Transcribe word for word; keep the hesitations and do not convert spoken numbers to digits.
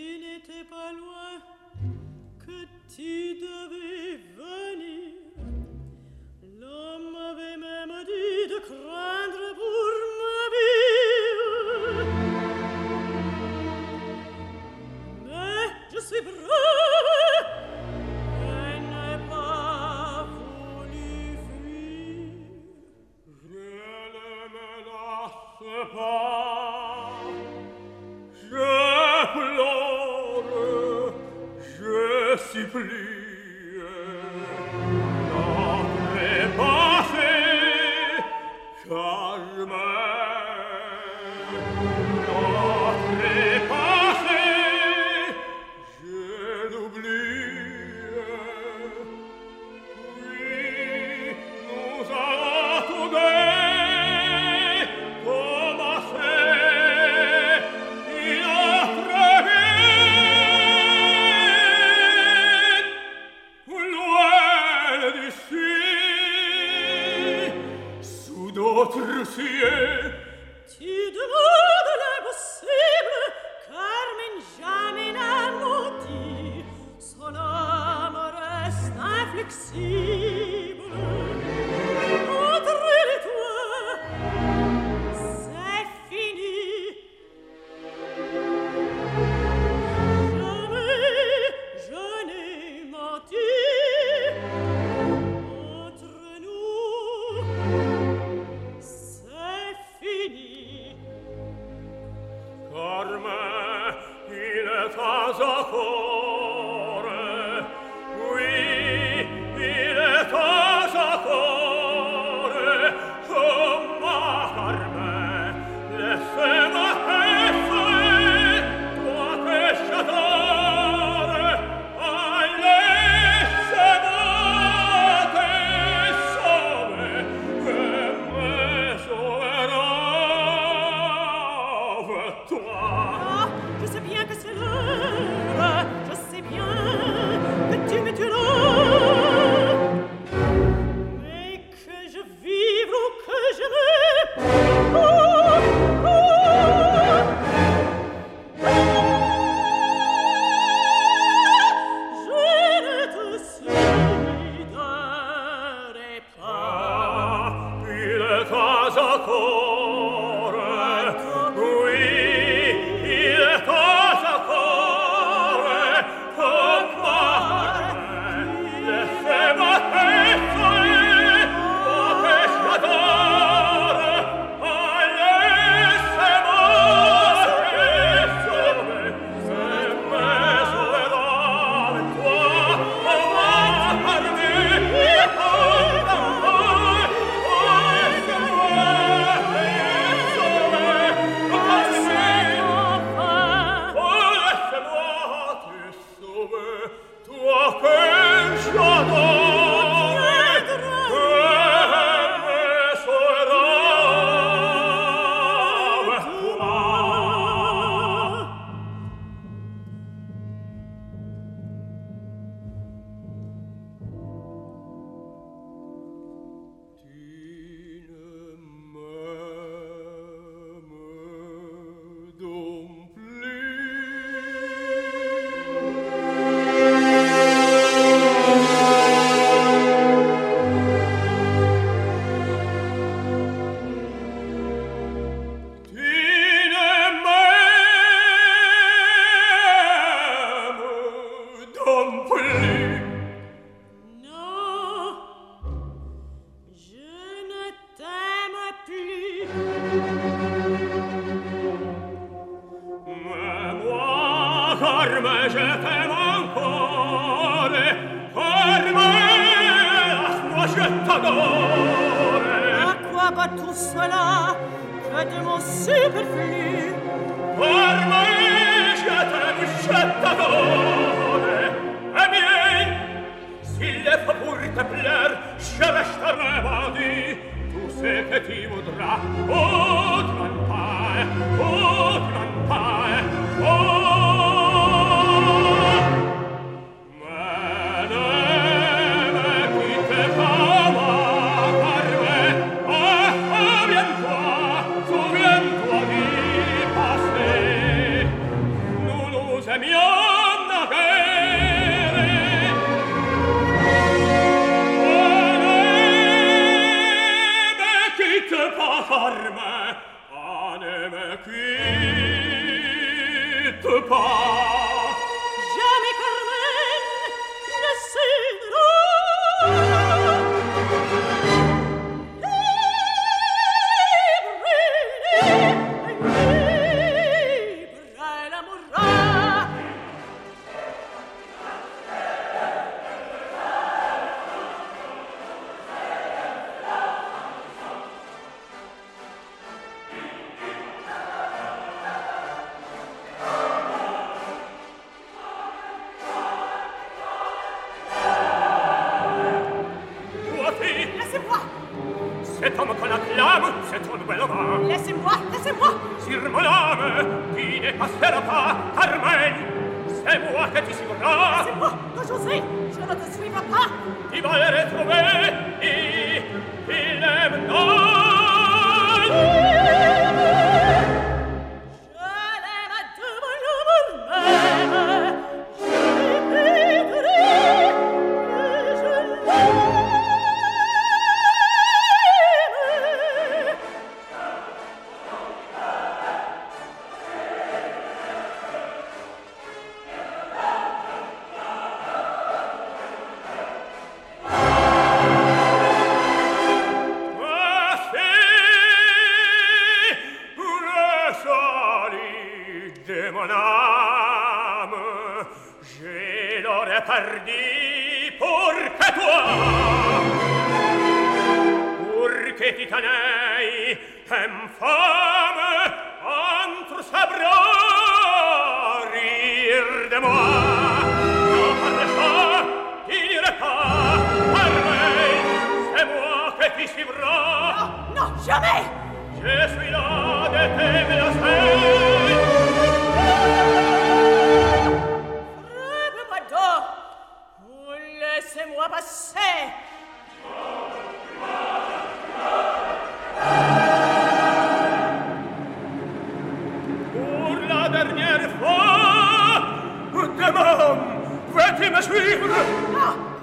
n'étais pas loin, que tu devais venir. L'homme avait même dit de craindre pour ma vie. Mais je suis brave et n'ai pas voulu fuir. Je ne me lasse pas, je pleure, je supplie. Notre passé, calme. Notre passé, je l'oublie. Oui, nous allons tous deux commencer notre vie loin d'ici, sous d'autres cieux. Tu demandes l'impossible, Carmen jamais n'a menti. Son âme reste inflexible. Entre elle et toi, c'est fini. Jamais je n'ai menti. Entre nous, c'est fini. Carmen, il est encore. Oui, il est encore. Oh, ma Carmen, laisse-moi essayer, toi que j'adore. Ah, laisse-moi te sauver, et me sauveras toi. Ah, je sais bien que c'est l'heure, je sais bien que tu me tueras. Mais que je vive ou que je meure, oh, oh, je ne te sidérerai pas. Il est encore. Oui, il est encore. Oh, ma Carmen, laisse-moi essayer, toi que j'adore. Ah, laisse-moi te sauver, et me sauveras avec toi. Oh, ma Carmen, oh, toi que j'adore, et me sauveras avec toi. Tu ne m'aimes donc plus. Tu ne m'aimes donc plus. non, je ne t'aime plus. Mais moi, Carmen, je t'aime encore. Carmen, moi je t'adore. À quoi va tout cela que de mon superflu? Carmen, je t'aime, je t'adore. Eh bien, s'il est fait pour te plaire, je resterai bandit. Tout ce que tu voudras, autrement pas, autrement pas, oh. Mais ne me quitte pas, ma Carmen. Ah, souviens-toi, souviens-toi du passé. Nous nous c'est mieux naguère. Ne me quitte pas, Carmen, ah, ne me quitte pas. Jamais, Carmen, ne cédera. Cet homme qu'on acclame, c'est ton bel homme. Laissez-moi, laissez-moi. Sur mon âme, qui ne passera pas, Carmen, c'est moi que tu suivras. Laissez-moi, que j'osais, je ne te suivrai pas. Tu vas le retrouver, et il aime non. Je l'aime de mon amour même. Je répéterai que je l'aime. Pardi pour que toi, pour que tu t'en ailles, infâme, entre sa bras, rire de moi. Ne parle pas, tu diras pas, Carmen, c'est moi que tu suivras. Non, non, jamais. Je suis là de tes menaces. Laissez-moi passer. Pour la dernière fois, demain, veux-tu me suivre? Non,